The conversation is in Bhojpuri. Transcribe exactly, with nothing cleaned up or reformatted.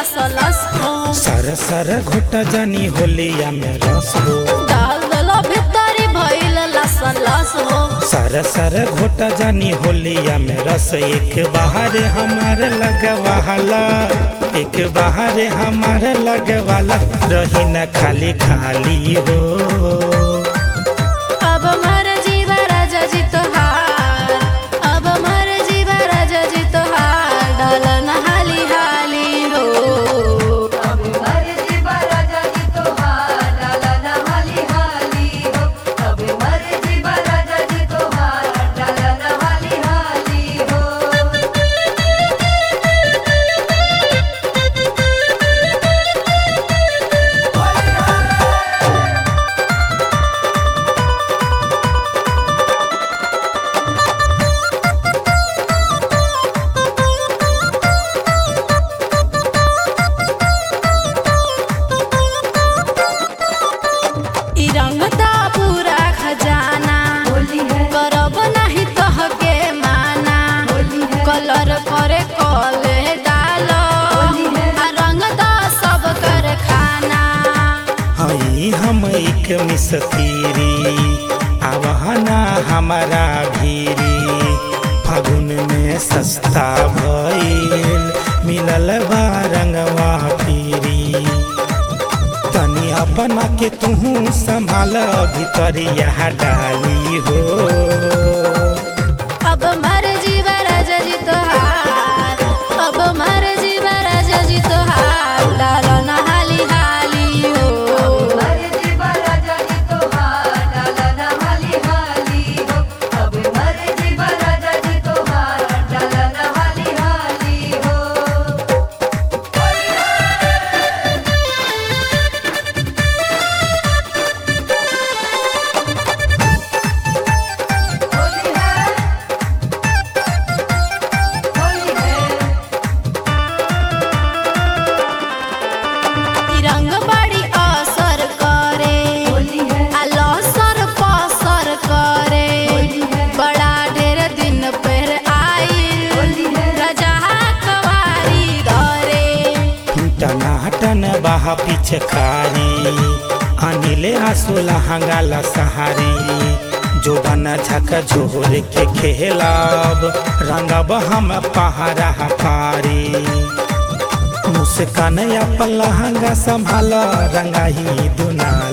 लस लस हो। सर सर घोटा जानी होलिया में रस हो। डाल दलो भितरी भइल लस लस हो। सर सर घोटा जानी होलिया में रस एक बाहर हमारे लगवाला एक बाहर हमारे लगवाला रही न खाली खाली हो। अब मर जीवा राजा जी तोहार अब मर जीवा राजा जी तोहार डाल न हाली हाली हो। अब मर जीवा राजा जी तोहार डाल न हाली हाली हो। अब मर जीवा राजा जी तोहार डाल न हाली हाली हो। ई रंगता पूरा खजाना होली है करब नहीं तहके माना। होली है कलर करे कले डालो होली है आ रंगता सब कर खाना। हई हम एक मिसतीरी आवहना हमारा भीरी फागुन में सस्ता भइल मिलल बा रंगवा पीरी तनी अपना के तुहू संभाल भितरिया डाली हो। अब मर जीवा राजा जी तोहार अब मर जीवा राजा जी तोहार डाल न हाली हाली हो। मर जीवा राजा जी तोहार डाल न हाली हाली हो। अब मर जीवा राजा जी तोहार डाल न हाली हाली हो। होली है होली है ई रंग बड़ी असर करे होली है आ लसर पसर करे। होली है बड़ा ढेर दिन पर आई होली है राजा कवारी धरे। टनाटन बाहा पिछकारी अनिले आंसू लहंगाला सहारी जो बना झक झोर के खेलब रंगब हम पहाड़ा पारी मुस्कान अपन लहंगा संभाल रंगाही दुनाली।